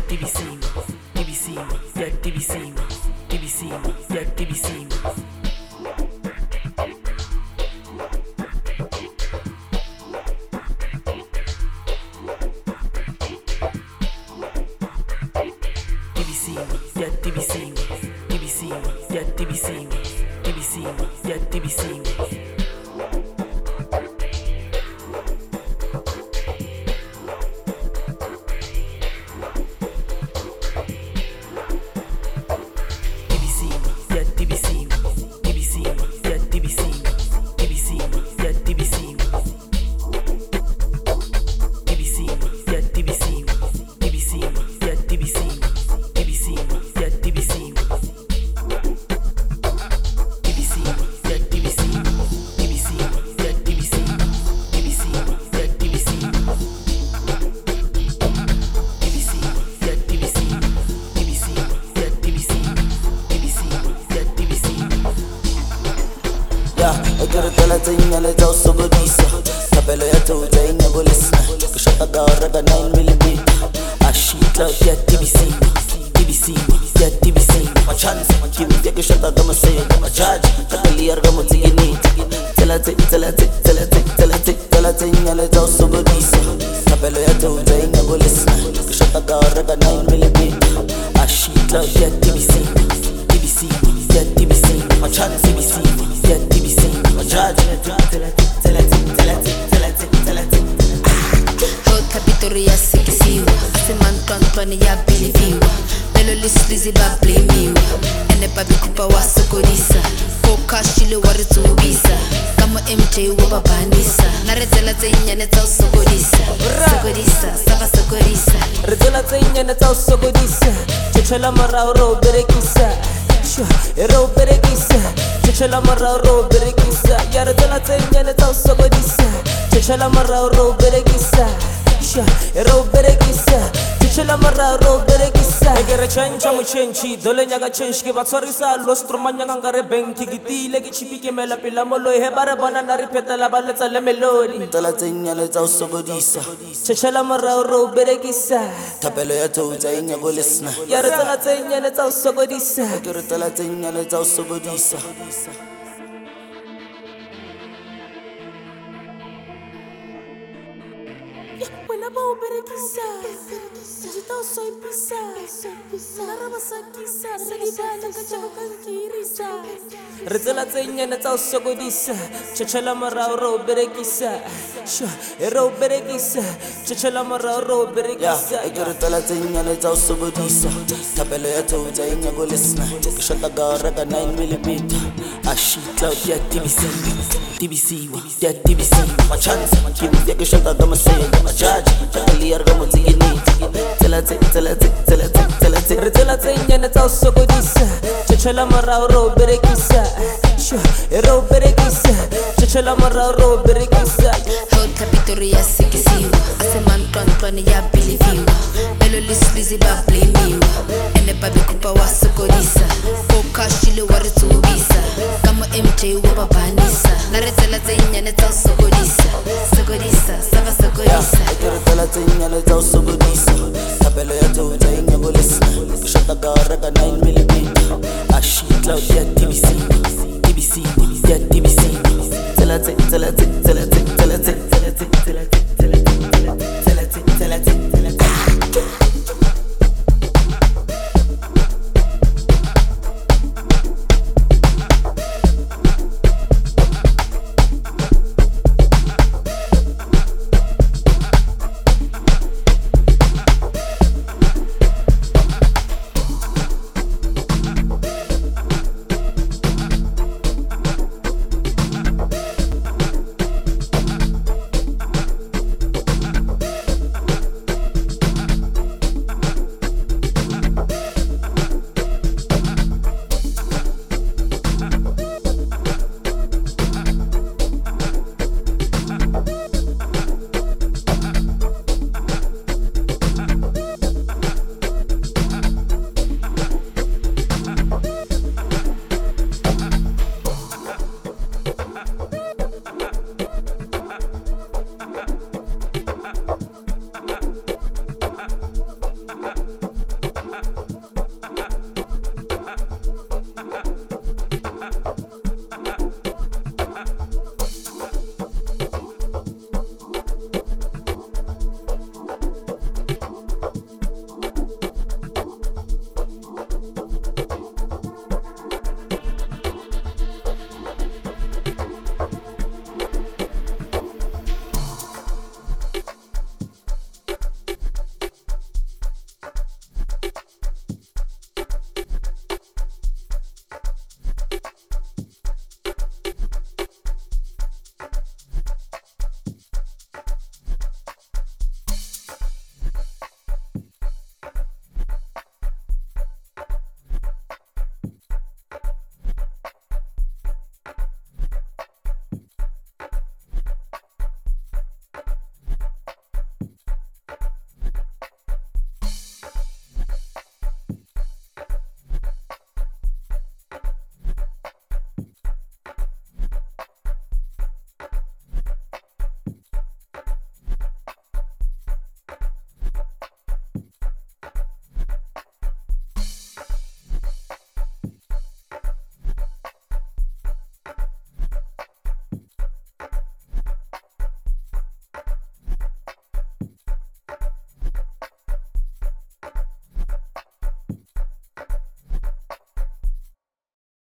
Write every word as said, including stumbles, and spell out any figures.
tibisima, tibisima, ya tibisima, tibisima, ya tibisima. Tibisima, ya tibisima, tibisima, ya tibisima, tibisima, ya tibisima. Tala let's also go this. Capello ya totain never listen. Shut the door at nine millimeter. I shit out ya T B C, T B C, ya T B C. My chance, give me take a shot at the say. My charge, Capelli are going to take it. Tell it, tell it, tell it, tell it, tell it, let's also go this. Capello ya totain never listen. Shut the door at nine millimeter. I shit out ya T B C, T B C, ya T B C. My chance, T B C, ya T B C. Hot capitolo ya sikisiwa asemantoantwane ya beliviwa lelo lisilizi ba blamiwa ene babikupa wasokodisa kokashile waritubisa kama M J wababanisa naretela tsenyane tsa sokodisa sokodisa saba sokodisa retela tsenyane tsa sokodisa tshela marao ro berekisa ero berekisa tshela marao ro berekisa ya retela tsenyane tsa sokodisa tshela marao ro berekisa ero berekisa tshela marao ro berekisa egere chencha muchenchi dole nyaga chenchi ke batsorisa lo stromanya ngare bank kitile ke chipike mela pela molo he bare bona na re phetela ba letsa le melodi tala tsenyane tsa sokodisa tshela marao ro berekisa thapelo ya thotsa inya go lesna ya re tala tsenyane tsa sokodisa egere tala tsenyane tsa sokodisa Wena ba oberekisa Jita soy pisa Nara basakisa Sagibana kachago kankirisa Retela tsenyane tsa sokodisa Tshela marao ro berekisa Ero berekisa Tshela marao ro berekisa Egere tala tsenyane tsa sokodisa Thapelo ya thotsa inya go lesna Ke shota gara ka nine millimeter Ashitla ya T B C T B C ya T B C My chance Give me ke shota ka masaya My charge Capelli are going to take it. Tell it, tell it, tell it, tell it. Tell it, tell it, tell sokodisa tshela marao ro berekisa ero berekisa tshela marao ro berekisa hot capitolo ya sikisiwa asemantoantwane ya beliviwa lelo lisilizi ba blamiwa ene babikupa wasokodisa kokashile waritubisa kama M J wababanisa naretela tsenyane tsa sokodisa sokodisa saba sokodisa egere tala tsenyane tsa sokodisa thapelo ya thotsa inya go lesna ke shota gara ka nine millimeter ashitla ya T B C T B C ya T B C tell it tell it tell it